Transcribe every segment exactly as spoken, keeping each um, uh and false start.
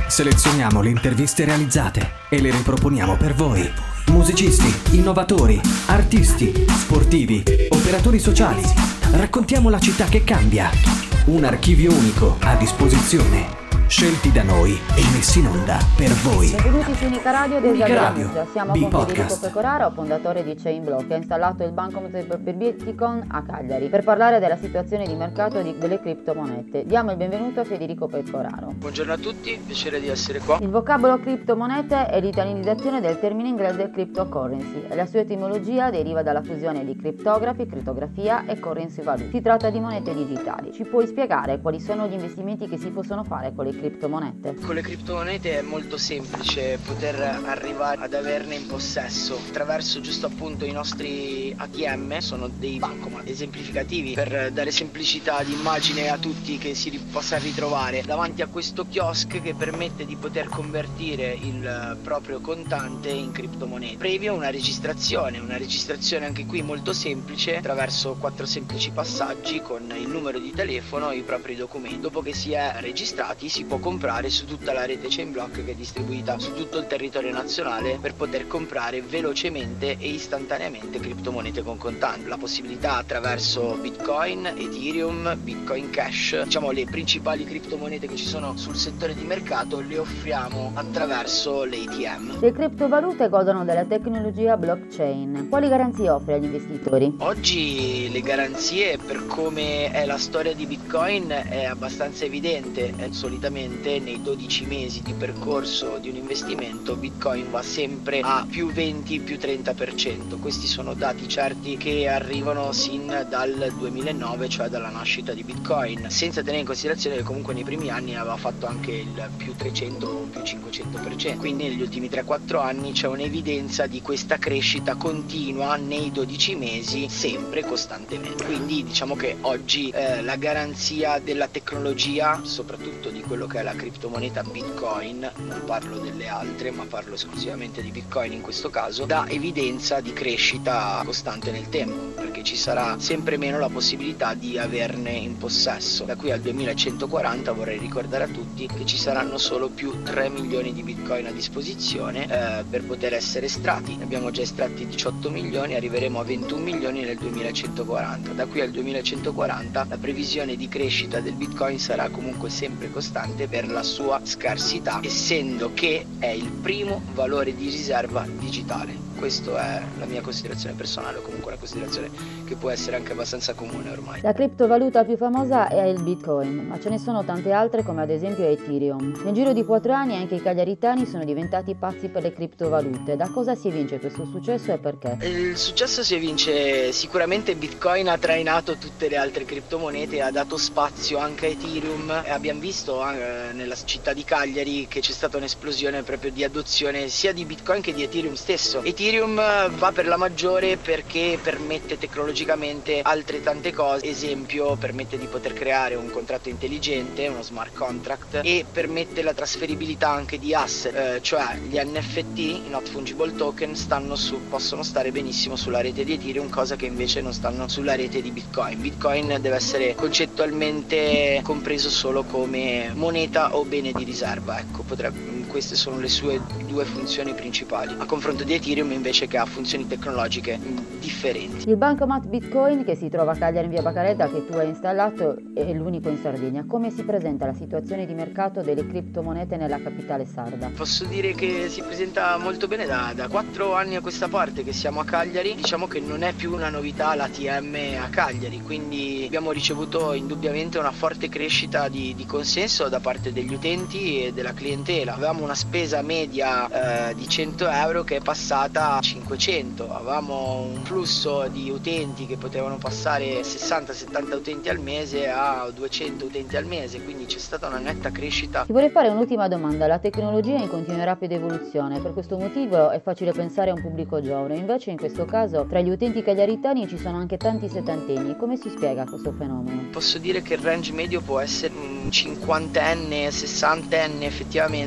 Selezioniamo le interviste realizzate e le riproponiamo per voi. Musicisti, innovatori, artisti, sportivi, operatori sociali. Raccontiamo la città che cambia. Un archivio unico a disposizione. Scelti da noi e messi in onda per voi. Benvenuti su Unica Radio del Unica Radio, Gazzaniga. Siamo B con Federico Podcast. Pecoraro, fondatore di Chainblock, che ha installato il bancomat per Bitcoin a Cagliari per parlare della situazione di mercato di, delle criptomonete. Diamo il benvenuto a Federico Pecoraro. Buongiorno a tutti, piacere di essere qua. Il vocabolo criptomonete è l'italianizzazione del termine inglese cryptocurrency e la sua etimologia deriva dalla fusione di cryptography, crittografia e currency value. Si tratta di monete digitali. Ci puoi spiegare quali sono gli investimenti che si possono fare con le criptomonete? Con le criptomonete è molto semplice poter arrivare ad averne in possesso attraverso giusto appunto i nostri A T M. Sono dei bancomat esemplificativi per dare semplicità di immagine a tutti che si possa ritrovare davanti a questo kiosk che permette di poter convertire il proprio contante in criptomonete previo una registrazione una registrazione anche qui molto semplice attraverso quattro semplici passaggi con il numero di telefono e i propri documenti. Dopo che si è registrati si può comprare su tutta la rete Chainblock, che è distribuita su tutto il territorio nazionale, per poter comprare velocemente e istantaneamente criptomonete con contante. La possibilità attraverso Bitcoin, Ethereum, Bitcoin Cash, diciamo le principali criptomonete che ci sono sul settore di mercato le offriamo attraverso l'A T M. Le criptovalute godono della tecnologia blockchain. Quali garanzie offre agli investitori? Oggi le garanzie, per come è la storia di Bitcoin, è abbastanza evidente. È solitamente nei dodici mesi di percorso di un investimento Bitcoin va sempre a più venti più trenta per cento. Questi sono dati certi che arrivano sin dal duemilanove, cioè dalla nascita di Bitcoin, senza tenere in considerazione che comunque nei primi anni aveva fatto anche il più trecento o più cinquecento per cento. Quindi negli ultimi tre quattro anni c'è un'evidenza di questa crescita continua nei dodici mesi, sempre costantemente. Quindi diciamo che oggi eh, la garanzia della tecnologia, soprattutto di quello che è la criptomoneta Bitcoin, non parlo delle altre ma parlo esclusivamente di Bitcoin in questo caso, dà evidenza di crescita costante nel tempo, perché ci sarà sempre meno la possibilità di averne in possesso. Da qui al duemilacentoquaranta vorrei ricordare a tutti che ci saranno solo più tre milioni di Bitcoin a disposizione eh, per poter essere estratti. Ne abbiamo già estratti diciotto milioni, arriveremo a ventuno milioni nel duemilacentoquaranta. Da qui al duemilacentoquaranta la previsione di crescita del Bitcoin sarà comunque sempre costante per la sua scarsità, essendo che è il primo valore di riserva digitale. Questa è la mia considerazione personale, o comunque una considerazione che può essere anche abbastanza comune ormai. La criptovaluta più famosa è il Bitcoin, ma ce ne sono tante altre come ad esempio Ethereum. Nel giro di quattro anni anche i cagliaritani sono diventati pazzi per le criptovalute. Da cosa si evince questo successo e perché? Il successo si evince sicuramente. Bitcoin ha trainato tutte le altre criptomonete e ha dato spazio anche a Ethereum, e abbiamo visto eh, nella città di Cagliari che c'è stata un'esplosione proprio di adozione sia di Bitcoin che di Ethereum stesso. Ethereum va per la maggiore perché permette tecnologicamente altre tante cose, esempio permette di poter creare un contratto intelligente, uno smart contract, e permette la trasferibilità anche di asset, eh, cioè gli N F T, i not fungible token, stanno su, possono stare benissimo sulla rete di Ethereum, cosa che invece non stanno sulla rete di Bitcoin. Bitcoin deve essere concettualmente compreso solo come moneta o bene di riserva, ecco, potrebbe, queste sono le sue due funzioni principali, a confronto di Ethereum invece che ha funzioni tecnologiche differenti. Il bancomat Bitcoin che si trova a Cagliari in via Bacaretta, che tu hai installato, è l'unico in Sardegna. Come si presenta la situazione di mercato delle criptomonete nella capitale sarda? Posso dire che si presenta molto bene da, da quattro anni a questa parte che siamo a Cagliari. Diciamo che non è più una novità l'A T M a Cagliari, quindi abbiamo ricevuto indubbiamente una forte crescita di, di consenso da parte degli utenti e della clientela. Avevamo una spesa media eh, di cento euro che è passata a cinquecento, avevamo un flusso di utenti che potevano passare sessanta settanta utenti al mese a duecento utenti al mese, quindi c'è stata una netta crescita. Ti vorrei fare un'ultima domanda. La tecnologia è in continua rapida evoluzione, per questo motivo è facile pensare a un pubblico giovane, invece in questo caso tra gli utenti cagliaritani ci sono anche tanti settantenni. Come si spiega questo fenomeno? Posso dire che il range medio può essere un cinquantenne, sessantenne effettivamente,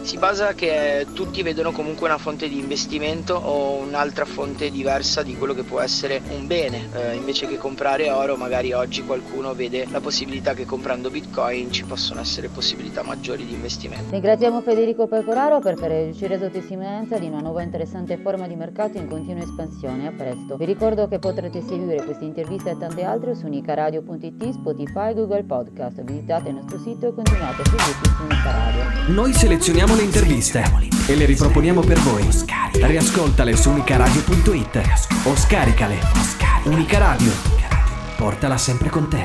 Si basa che tutti vedono comunque una fonte di investimento o un'altra fonte diversa di quello che può essere un bene. Eh, invece che comprare oro, magari oggi qualcuno vede la possibilità che comprando Bitcoin ci possono essere possibilità maggiori di investimento. Ringraziamo Federico Pecoraro per averci reso testimonianza di una nuova interessante forma di mercato in continua espansione. A presto. Vi ricordo che potrete seguire queste interviste e tante altre su unicaradio punto it, Spotify, Google Podcast. Visitate il nostro sito e continuate a seguirci su Unica Radio. Noi selezioniamo le interviste e le riproponiamo per voi. Riascoltale su unicaradio punto it o scaricale. Unica Radio. Portala sempre con te.